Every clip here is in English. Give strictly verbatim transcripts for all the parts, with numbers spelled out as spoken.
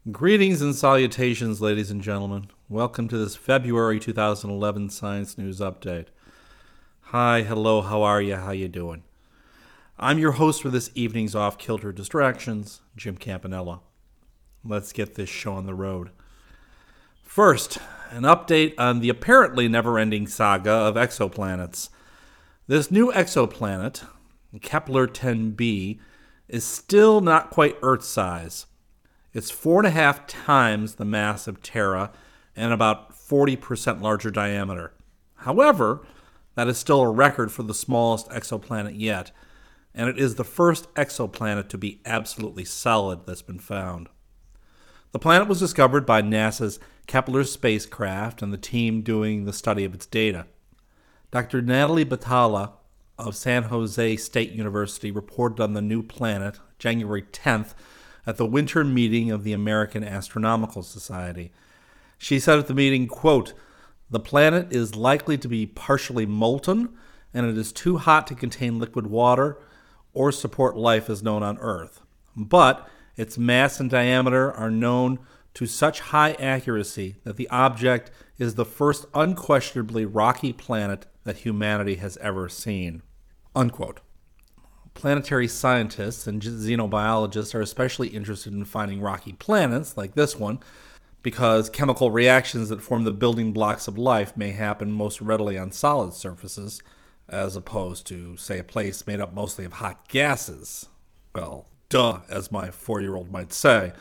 Greetings and salutations, ladies and gentlemen. Welcome to this February two thousand eleven Science News Update. Hi, hello, how are you? How you doing? I'm your host for this evening's Off-Kilter Distractions, Jim Campanella. Let's get this show on the road. First, an update on the apparently never-ending saga of exoplanets. This new exoplanet, Kepler ten b, is still not quite Earth-size. It's four and a half times the mass of Terra and about forty percent larger diameter. However, that is still a record for the smallest exoplanet yet, and it is the first exoplanet to be absolutely solid that's been found. The planet was discovered by NASA's Kepler spacecraft and the team doing the study of its data. Doctor Natalie Batalha of San Jose State University reported on the new planet January tenth at the winter meeting of the American Astronomical Society. She said at the meeting, quote, "The planet is likely to be partially molten, and it is too hot to contain liquid water or support life as known on Earth. But its mass and diameter are known to such high accuracy that the object is the first unquestionably rocky planet that humanity has ever seen." Unquote. Planetary scientists and xenobiologists are especially interested in finding rocky planets like this one because chemical reactions that form the building blocks of life may happen most readily on solid surfaces as opposed to, say, a place made up mostly of hot gases. Well, duh, as my four-year-old might say.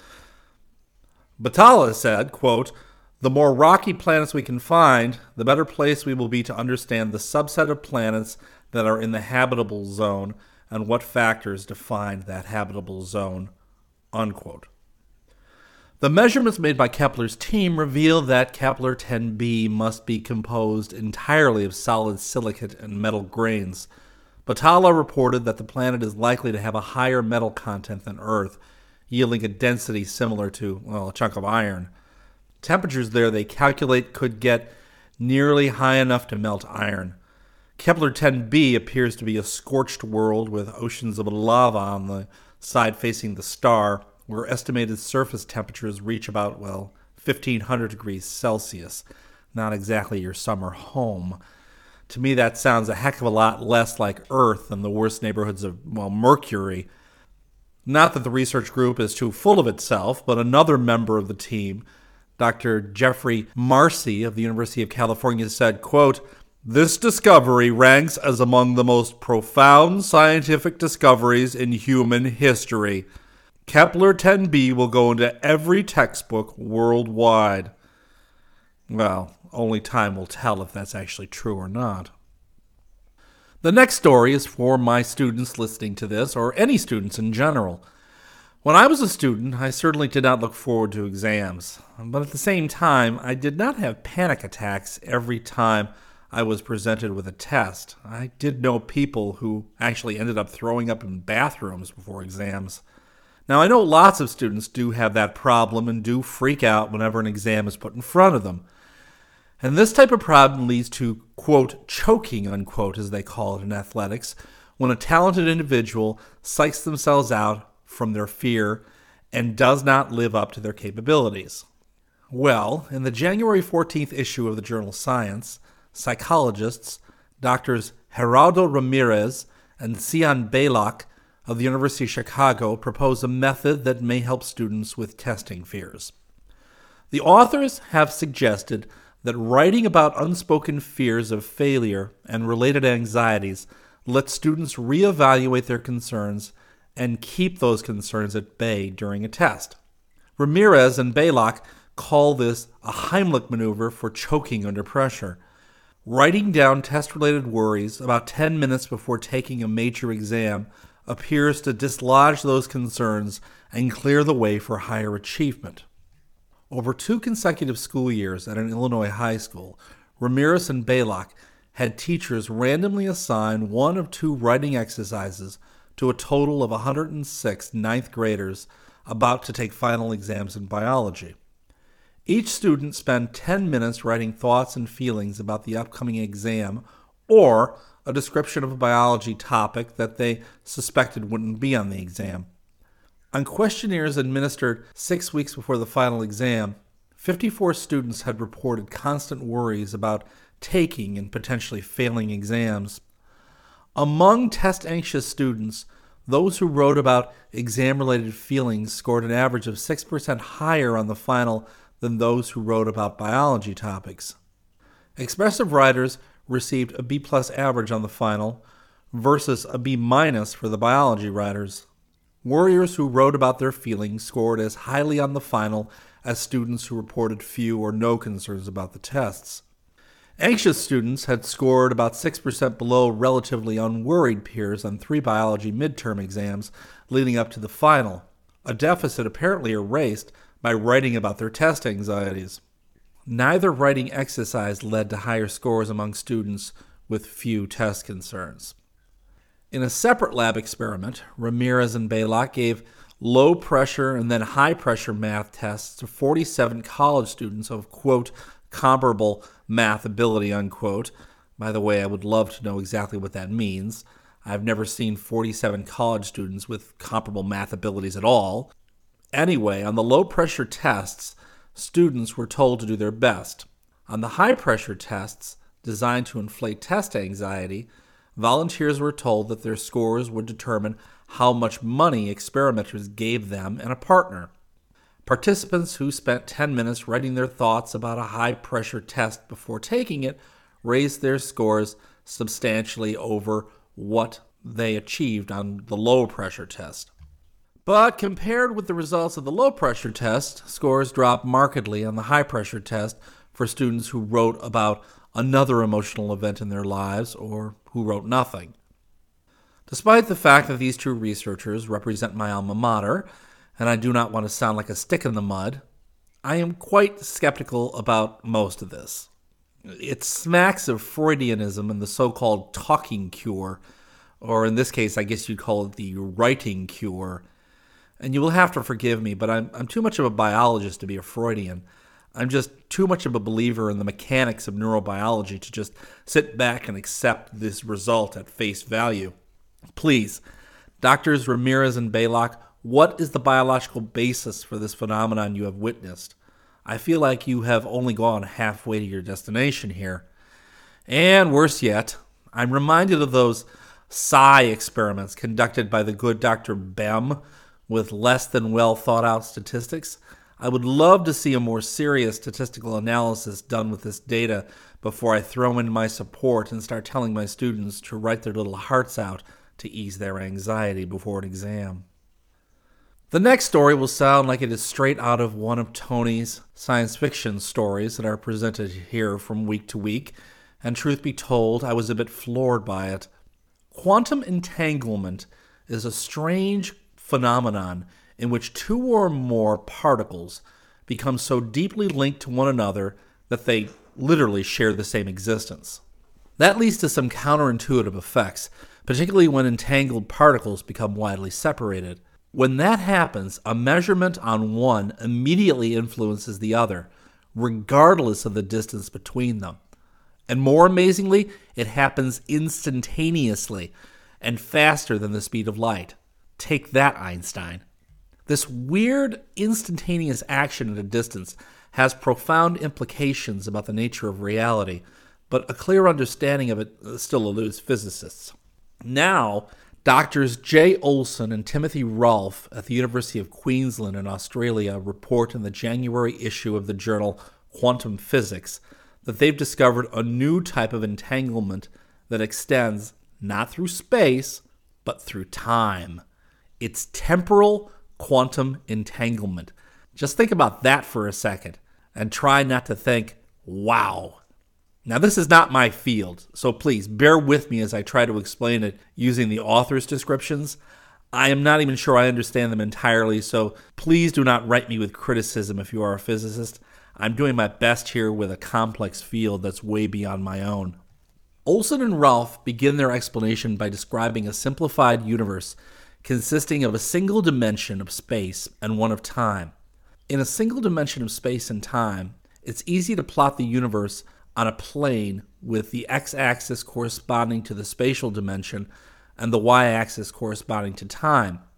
Batalha said, quote, "The more rocky planets we can find, the better place we will be to understand the subset of planets that are in the habitable zone and what factors define that habitable zone," unquote. The measurements made by Kepler's team reveal that Kepler ten b must be composed entirely of solid silicate and metal grains. Batalha reported that the planet is likely to have a higher metal content than Earth, yielding a density similar to, well, a chunk of iron. Temperatures there, they calculate, could get nearly high enough to melt iron. Kepler ten b appears to be a scorched world with oceans of lava on the side facing the star, where estimated surface temperatures reach about, well, fifteen hundred degrees Celsius. Not exactly your summer home. To me, that sounds a heck of a lot less like Earth than the worst neighborhoods of, well, Mercury. Not that the research group is too full of itself, but another member of the team, Doctor Jeffrey Marcy of the University of California, said, quote, "This discovery ranks as among the most profound scientific discoveries in human history. Kepler ten b will go into every textbook worldwide." Well, only time will tell if that's actually true or not. The next story is for my students listening to this, or any students in general. When I was a student, I certainly did not look forward to exams. But at the same time, I did not have panic attacks every time I was presented with a test. I did know people who actually ended up throwing up in bathrooms before exams. Now, I know lots of students do have that problem and do freak out whenever an exam is put in front of them. And this type of problem leads to, quote, choking, unquote, as they call it in athletics, when a talented individual psychs themselves out from their fear and does not live up to their capabilities. Well, in the January fourteenth issue of the journal Science, psychologists, Doctors Geraldo Ramirez and Cian Blaylock of the University of Chicago propose a method that may help students with testing fears. The authors have suggested that writing about unspoken fears of failure and related anxieties lets students reevaluate their concerns and keep those concerns at bay during a test. Ramirez and Blaylock call this a Heimlich maneuver for choking under pressure. Writing down test-related worries about ten minutes before taking a major exam appears to dislodge those concerns and clear the way for higher achievement. Over two consecutive school years at an Illinois high school, Ramirez and Blaylock had teachers randomly assign one of two writing exercises to a total of one hundred six ninth graders about to take final exams in biology. Each student spent ten minutes writing thoughts and feelings about the upcoming exam or a description of a biology topic that they suspected wouldn't be on the exam. On questionnaires administered six weeks before the final exam, fifty-four students had reported constant worries about taking and potentially failing exams. Among test-anxious students, those who wrote about exam-related feelings scored an average of six percent higher on the final than those who wrote about biology topics. Expressive writers received a B-plus average on the final versus a B-minus for the biology writers. Worriers who wrote about their feelings scored as highly on the final as students who reported few or no concerns about the tests. Anxious students had scored about six percent below relatively unworried peers on three biology midterm exams leading up to the final, a deficit apparently erased by writing about their test anxieties. Neither writing exercise led to higher scores among students with few test concerns. In a separate lab experiment, Ramirez and Baylock gave low-pressure and then high-pressure math tests to forty-seven college students of, quote, comparable math ability, unquote. By the way, I would love to know exactly what that means. I've never seen forty-seven college students with comparable math abilities at all. Anyway, on the low-pressure tests, students were told to do their best. On the high-pressure tests, designed to inflate test anxiety, volunteers were told that their scores would determine how much money experimenters gave them and a partner. Participants who spent ten minutes writing their thoughts about a high-pressure test before taking it raised their scores substantially over what they achieved on the low-pressure test. But compared with the results of the low-pressure test, scores dropped markedly on the high-pressure test for students who wrote about another emotional event in their lives or who wrote nothing. Despite the fact that these two researchers represent my alma mater, and I do not want to sound like a stick in the mud, I am quite skeptical about most of this. It smacks of Freudianism and the so-called talking cure, or in this case, I guess you'd call it the writing cure. And you will have to forgive me, but I'm, I'm too much of a biologist to be a Freudian. I'm just too much of a believer in the mechanics of neurobiology to just sit back and accept this result at face value. Please, Doctors Ramirez and Baylock, what is the biological basis for this phenomenon you have witnessed? I feel like you have only gone halfway to your destination here. And worse yet, I'm reminded of those psi experiments conducted by the good Doctor Bem with less than well thought out statistics. I would love to see a more serious statistical analysis done with this data before I throw in my support and start telling my students to write their little hearts out to ease their anxiety before an exam. The next story will sound like it is straight out of one of Tony's science fiction stories that are presented here from week to week, and truth be told, I was a bit floored by it. Quantum entanglement is a strange phenomenon in which two or more particles become so deeply linked to one another that they literally share the same existence. That leads to some counterintuitive effects, particularly when entangled particles become widely separated. When that happens, a measurement on one immediately influences the other, regardless of the distance between them. And more amazingly, it happens instantaneously and faster than the speed of light. Take that, Einstein. This weird, instantaneous action at a distance has profound implications about the nature of reality, but a clear understanding of it still eludes physicists. Now, Doctors Jay Olson and Timothy Rolfe at the University of Queensland in Australia report in the January issue of the journal Quantum Physics that they've discovered a new type of entanglement that extends not through space, but through time. It's temporal quantum entanglement. Just think about that for a second and try not to think, wow. Now, this is not my field, so please bear with me as I try to explain it using the author's descriptions. I am not even sure I understand them entirely, so please do not write me with criticism if you are a physicist. I'm doing my best here with a complex field that's way beyond my own. Olson and Rolfe begin their explanation by describing a simplified universe consisting of a single dimension of space and one of time. In a single dimension of space and time, it's easy to plot the universe on a plane with the x-axis corresponding to the spatial dimension and the y-axis corresponding to time.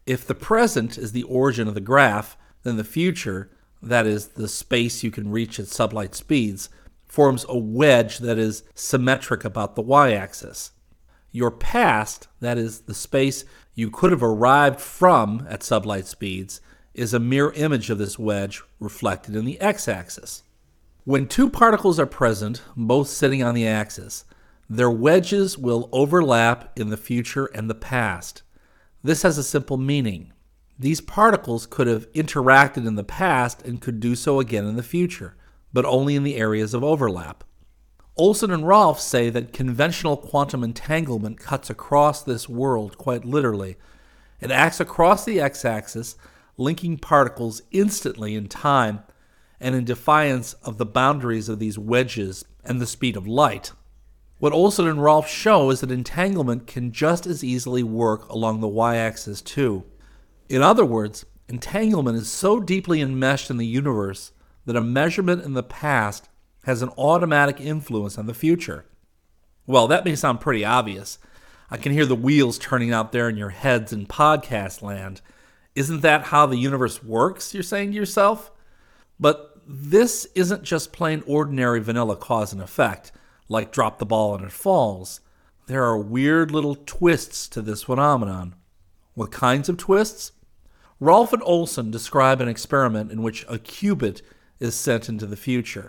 If the present is the origin of the graph, then the future, that is, the space you can reach at sublight speeds, forms a wedge that is symmetric about the y-axis. Your past, that is, the space you could have arrived from at sublight speeds, is a mirror image of this wedge reflected in the x-axis. When two particles are present, both sitting on the axis, their wedges will overlap in the future and the past. This has a simple meaning. These particles could have interacted in the past and could do so again in the future, but only in the areas of overlap. Olson and Rolf say that conventional quantum entanglement cuts across this world quite literally. It acts across the x-axis, linking particles instantly in time and in defiance of the boundaries of these wedges and the speed of light. What Olson and Rolf show is that entanglement can just as easily work along the y-axis too. In other words, entanglement is so deeply enmeshed in the universe that a measurement in the past has an automatic influence on the future. Well, that may sound pretty obvious. I can hear the wheels turning out there in your heads in podcast land. Isn't that how the universe works, you're saying to yourself? But this isn't just plain ordinary vanilla cause and effect, like drop the ball and it falls. There are weird little twists to this phenomenon. What kinds of twists? Rolf and Olson describe an experiment in which a qubit is sent into the future.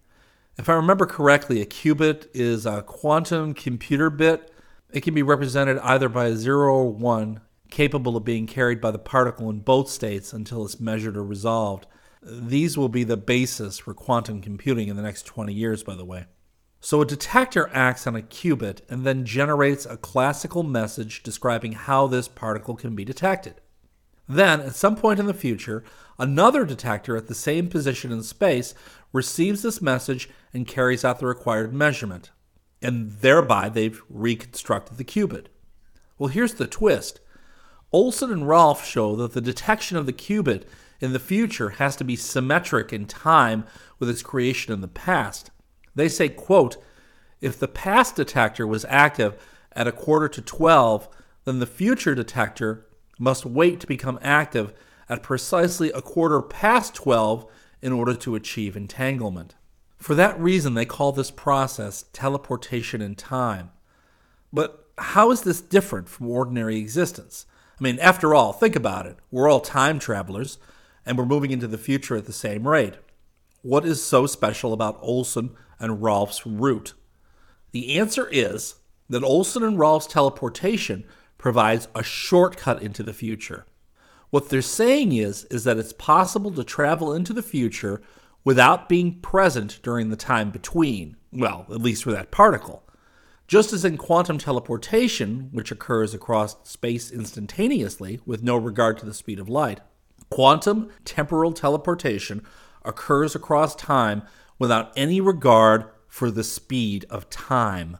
If I remember correctly, a qubit is a quantum computer bit. It can be represented either by a zero or one, capable of being carried by the particle in both states until it's measured or resolved. These will be the basis for quantum computing in the next twenty years, by the way. So a detector acts on a qubit and then generates a classical message describing how this particle can be detected. Then, at some point in the future, another detector at the same position in space receives this message and carries out the required measurement. And thereby they've reconstructed the qubit. Well, here's the twist. Olson and Rolf show that the detection of the qubit in the future has to be symmetric in time with its creation in the past. They say, quote, if the past detector was active at a quarter to twelve, then the future detector must wait to become active at precisely a quarter past twelve in order to achieve entanglement. For that reason, they call this process teleportation in time. But how is this different from ordinary existence? I mean, after all, think about it. We're all time travelers, and we're moving into the future at the same rate. What is so special about Olson and Rolf's route? The answer is that Olson and Rolf's teleportation provides a shortcut into the future. What they're saying is, is that it's possible to travel into the future without being present during the time between, well, at least for that particle. Just as in quantum teleportation, which occurs across space instantaneously with no regard to the speed of light, quantum temporal teleportation occurs across time without any regard for the speed of time.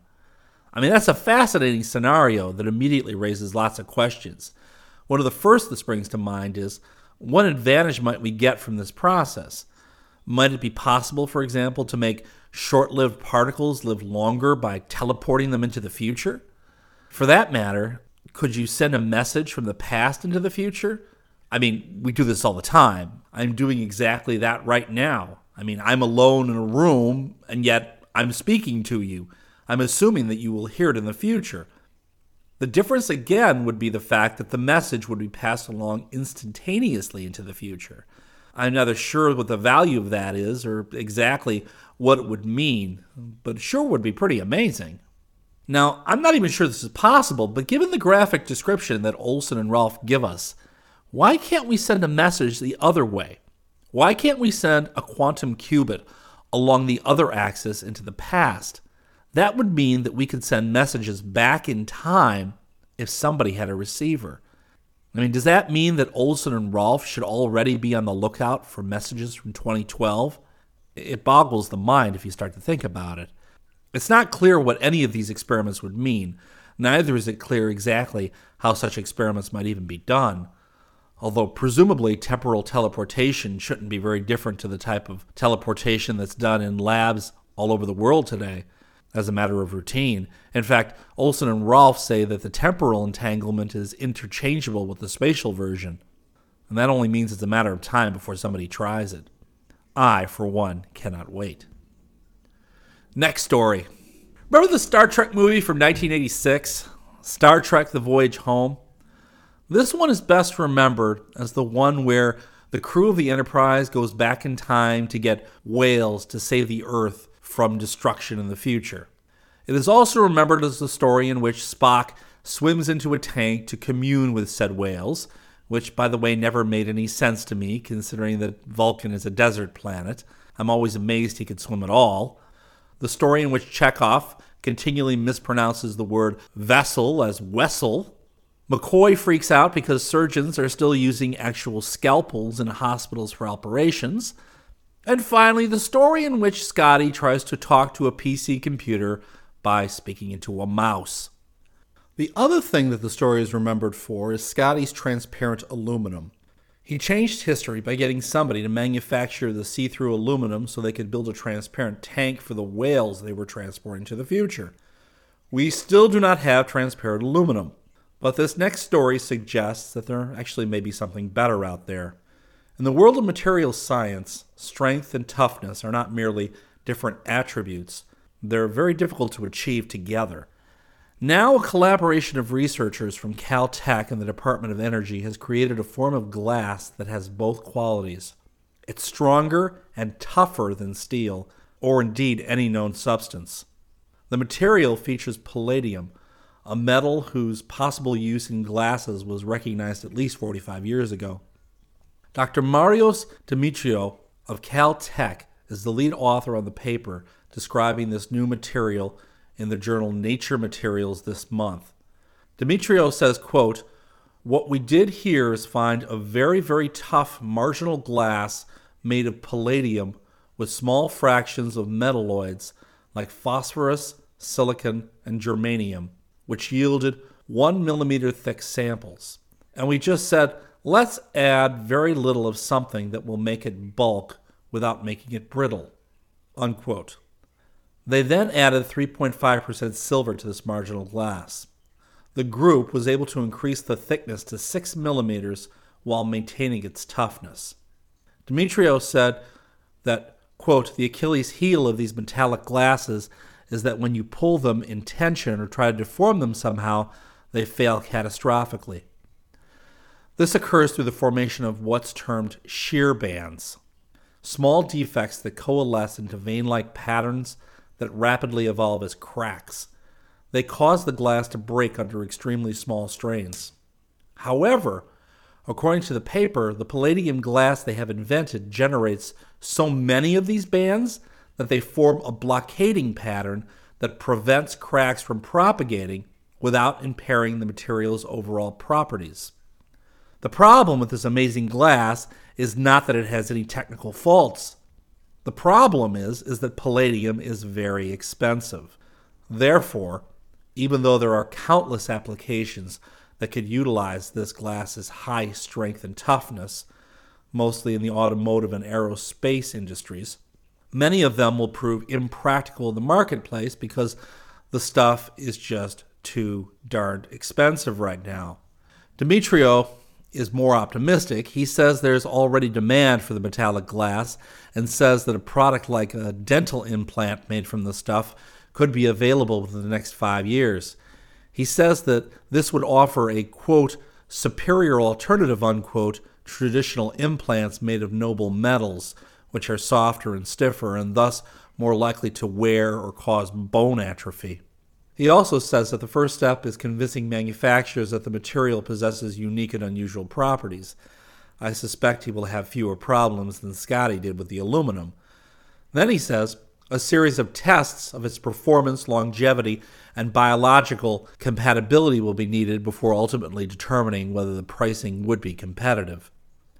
I mean, that's a fascinating scenario that immediately raises lots of questions. One of the first that springs to mind is, what advantage might we get from this process? Might it be possible, for example, to make short-lived particles live longer by teleporting them into the future? For that matter, could you send a message from the past into the future? I mean, we do this all the time. I'm doing exactly that right now. I mean, I'm alone in a room, and yet I'm speaking to you. I'm assuming that you will hear it in the future. The difference, again, would be the fact that the message would be passed along instantaneously into the future. I'm neither sure what the value of that is or exactly what it would mean, but it sure would be pretty amazing. Now, I'm not even sure this is possible, but given the graphic description that Olson and Rolf give us, why can't we send a message the other way? Why can't we send a quantum qubit along the other axis into the past? That would mean that we could send messages back in time if somebody had a receiver. I mean, does that mean that Olson and Rolf should already be on the lookout for messages from twenty twelve? It boggles the mind if you start to think about it. It's not clear what any of these experiments would mean. Neither is it clear exactly how such experiments might even be done. Although presumably temporal teleportation shouldn't be very different to the type of teleportation that's done in labs all over the world today. as a matter of routine. In fact, Olson and Rolfe say that the temporal entanglement is interchangeable with the spatial version, and that only means it's a matter of time before somebody tries it. I, for one, cannot wait. Next story. Remember the Star Trek movie from nineteen eighty-six, Star Trek: The Voyage Home? This one is best remembered as the one where the crew of the Enterprise goes back in time to get whales to save the Earth from destruction in the future. It is also remembered as the story in which Spock swims into a tank to commune with said whales, which, by the way, never made any sense to me, considering that Vulcan is a desert planet. I'm always amazed he could swim at all. The story in which Chekhov continually mispronounces the word vessel as wessel. McCoy freaks out because surgeons are still using actual scalpels in hospitals for operations. And finally, the story in which Scotty tries to talk to a P C computer by speaking into a mouse. The other thing that the story is remembered for is Scotty's transparent aluminum. He changed history by getting somebody to manufacture the see-through aluminum so they could build a transparent tank for the whales they were transporting to the future. We still do not have transparent aluminum, but this next story suggests that there actually may be something better out there. In the world of materials science, strength and toughness are not merely different attributes. They're very difficult to achieve together. Now, a collaboration of researchers from Caltech and the Department of Energy has created a form of glass that has both qualities. It's stronger and tougher than steel, or indeed any known substance. The material features palladium, a metal whose possible use in glasses was recognized at least forty-five years ago. Doctor Marios Dimitriou of Caltech is the lead author on the paper describing this new material in the journal Nature Materials this month. Dimitriou says, quote, "What we did here is find a very, very tough marginal glass made of palladium with small fractions of metalloids like phosphorus, silicon, and germanium, which yielded one millimeter thick samples. And we just said, let's add very little of something that will make it bulk without making it brittle," unquote. They then added three point five percent silver to this marginal glass. The group was able to increase the thickness to six millimeters while maintaining its toughness. Dimitriou said that, quote, "The Achilles heel of these metallic glasses is that when you pull them in tension or try to deform them somehow, they fail catastrophically. This occurs through the formation of what's termed shear bands, small defects that coalesce into vein-like patterns that rapidly evolve as cracks. They cause the glass to break under extremely small strains. However, according to the paper, the palladium glass they have invented generates so many of these bands that they form a blockading pattern that prevents cracks from propagating without impairing the material's overall properties. The problem with this amazing glass is not that it has any technical faults. The problem is, is that palladium is very expensive. Therefore, even though there are countless applications that could utilize this glass's high strength and toughness, mostly in the automotive and aerospace industries, many of them will prove impractical in the marketplace because the stuff is just too darned expensive right now. Dimitriou is more optimistic. He says there's already demand for the metallic glass and says that a product like a dental implant made from the stuff could be available within the next five years. He says that this would offer a, quote, superior alternative, unquote, to traditional implants made of noble metals, which are softer and stiffer and thus more likely to wear or cause bone atrophy. He also says that the first step is convincing manufacturers that the material possesses unique and unusual properties. I suspect he will have fewer problems than Scotty did with the aluminum. Then he says a series of tests of its performance, longevity, and biological compatibility will be needed before ultimately determining whether the pricing would be competitive.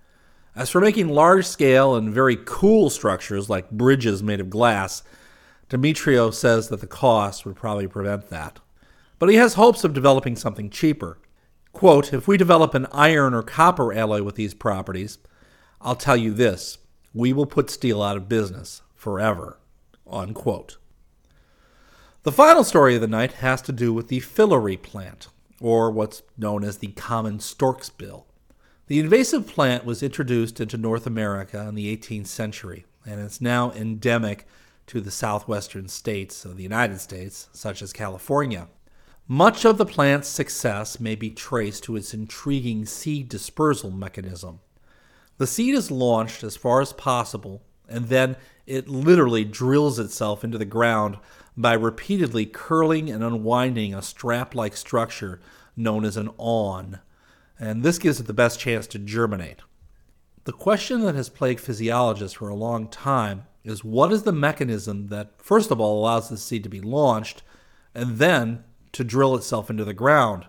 As for making large-scale and very cool structures like bridges made of glass, Dimitriou says that the cost would probably prevent that. But he has hopes of developing something cheaper. Quote, "If we develop an iron or copper alloy with these properties, I'll tell you this, we will put steel out of business forever," unquote. The final story of the night has to do with the fillory plant, or what's known as the common stork's bill. The invasive plant was introduced into North America in the eighteenth century, and it's now endemic to the southwestern states of the United States, such as California. Much of the plant's success may be traced to its intriguing seed dispersal mechanism. The seed is launched as far as possible, and then it literally drills itself into the ground by repeatedly curling and unwinding a strap-like structure known as an awn, and this gives it the best chance to germinate. The question that has plagued physiologists for a long time is what is the mechanism that, first of all, allows the seed to be launched, and then to drill itself into the ground?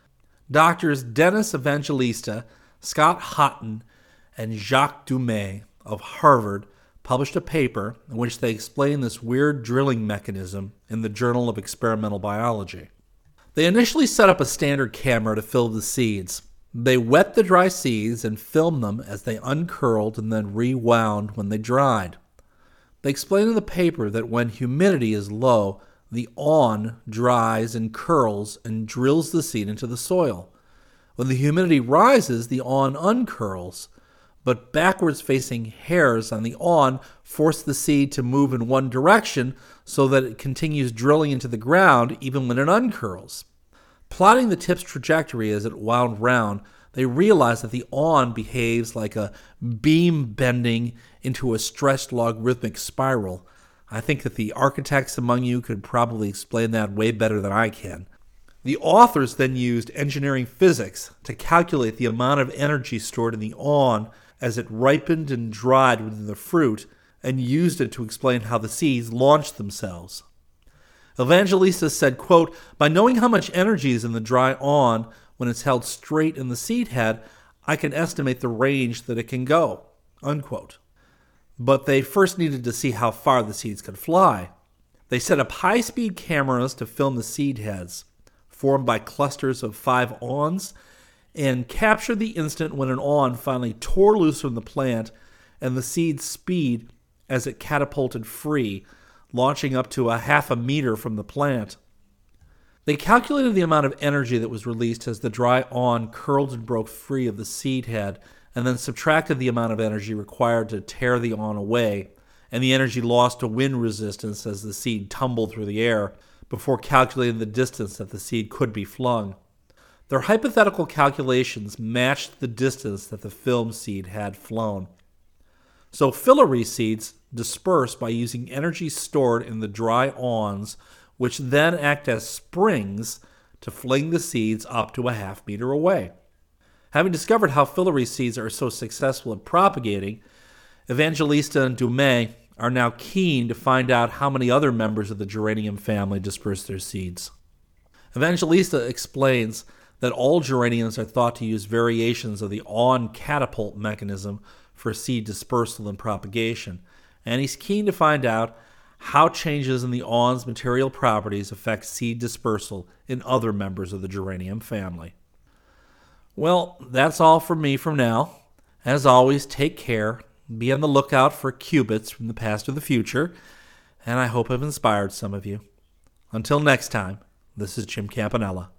Doctors Dennis Evangelista, Scott Houghton, and Jacques Dumais of Harvard published a paper in which they explain this weird drilling mechanism in the Journal of Experimental Biology. They initially set up a standard camera to film the seeds. They wet the dry seeds and filmed them as they uncurled and then rewound when they dried. They explain in the paper that when humidity is low, the awn dries and curls and drills the seed into the soil. When the humidity rises, the awn uncurls, but backwards-facing hairs on the awn force the seed to move in one direction so that it continues drilling into the ground even when it uncurls. Plotting the tip's trajectory as it wound round, they realized that the awn behaves like a beam bending into a stretched logarithmic spiral. I think that the architects among you could probably explain that way better than I can. The authors then used engineering physics to calculate the amount of energy stored in the awn as it ripened and dried within the fruit, and used it to explain how the seeds launched themselves. Evangelista said, quote, "By knowing how much energy is in the dry awn when it's held straight in the seed head, I can estimate the range that it can go," unquote. But they first needed to see how far the seeds could fly. They set up high-speed cameras to film the seed heads, formed by clusters of five awns, and captured the instant when an awn finally tore loose from the plant and the seed's speed as it catapulted free, launching up to a half a meter from the plant. They calculated the amount of energy that was released as the dry awn curled and broke free of the seed head, and then subtracted the amount of energy required to tear the awn away, and the energy lost to wind resistance as the seed tumbled through the air, before calculating the distance that the seed could be flung. Their hypothetical calculations matched the distance that the film seed had flown. So fillory seeds disperse by using energy stored in the dry awns, which then act as springs to fling the seeds up to a half meter away. Having discovered how fillory seeds are so successful at propagating, Evangelista and Dumais are now keen to find out how many other members of the geranium family disperse their seeds. Evangelista explains that all geraniums are thought to use variations of the awn catapult mechanism for seed dispersal and propagation, and he's keen to find out how changes in the awn's material properties affect seed dispersal in other members of the geranium family. Well, that's all from me for now. As always, take care, be on the lookout for qubits from the past or the future, and I hope I've inspired some of you. Until next time, this is Jim Campanella.